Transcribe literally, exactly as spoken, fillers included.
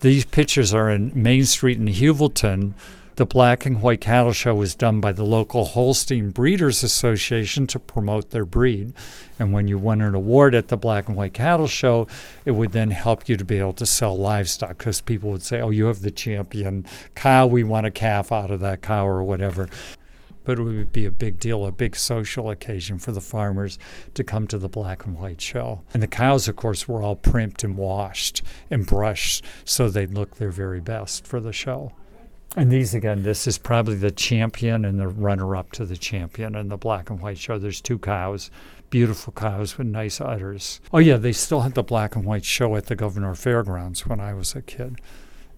These pictures are in Main Street in Heuvelton. The Black and White Cattle Show was done by the local Holstein Breeders Association to promote their breed. And when you won an award at the Black and White Cattle Show, it would then help you to be able to sell livestock, because people would say, oh, you have the champion cow, we want a calf out of that cow or whatever. But it would be a big deal, a big social occasion for the farmers to come to the Black and White Show. And the cows, of course, were all primped and washed and brushed so they'd look their very best for the show. And these, again, this is probably the champion and the runner-up to the champion in the Black and White Show. There's two cows, beautiful cows with nice udders. Oh, yeah, they still had the Black and White Show at the Governor Fairgrounds when I was a kid.